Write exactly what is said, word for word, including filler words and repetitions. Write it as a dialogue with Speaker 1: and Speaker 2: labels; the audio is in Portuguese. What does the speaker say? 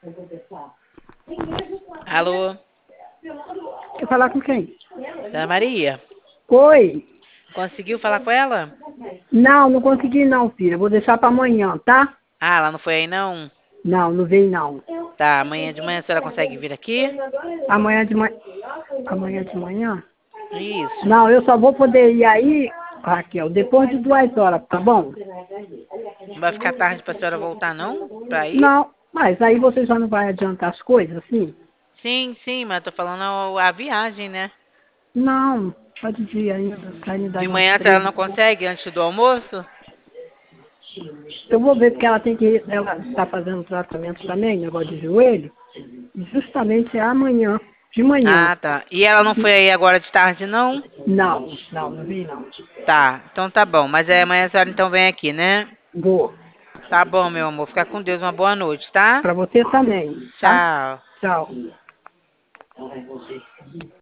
Speaker 1: Alô?
Speaker 2: Quer falar com quem?
Speaker 1: Dona Maria?
Speaker 2: Oi.
Speaker 1: Conseguiu falar com ela?
Speaker 2: Não, não consegui não, filha. Vou deixar pra amanhã, tá?
Speaker 1: Ah, ela não foi aí não?
Speaker 2: Não, não veio não.
Speaker 1: Tá, amanhã de manhã a senhora consegue vir aqui?
Speaker 2: Amanhã de manhã. Amanhã de manhã?
Speaker 1: Isso.
Speaker 2: Não, eu só vou poder ir aí, Raquel, depois de duas horas, tá bom?
Speaker 1: Não vai ficar tarde pra senhora voltar não? Pra ir?
Speaker 2: Não, mas aí você já não vai adiantar as coisas, assim?
Speaker 1: Sim, sim, mas eu tô falando a, a viagem, né?
Speaker 2: Não, pode ir ainda, saindo
Speaker 1: De
Speaker 2: daí umas
Speaker 1: manhã a senhora
Speaker 2: três.
Speaker 1: não consegue antes do almoço?
Speaker 2: Eu vou ver porque ela tem que, ela está fazendo tratamento também, negócio de joelho, e justamente é amanhã, de manhã.
Speaker 1: Ah, tá. E ela não foi aí agora de tarde não?
Speaker 2: Não, não, não vi não.
Speaker 1: Tá, então tá bom. Mas aí amanhã a senhora então vem aqui, né?
Speaker 2: Vou.
Speaker 1: Tá bom, meu amor. Fica com Deus. Uma boa noite, tá?
Speaker 2: Pra você também, tá?
Speaker 1: Tchau.
Speaker 2: Tchau.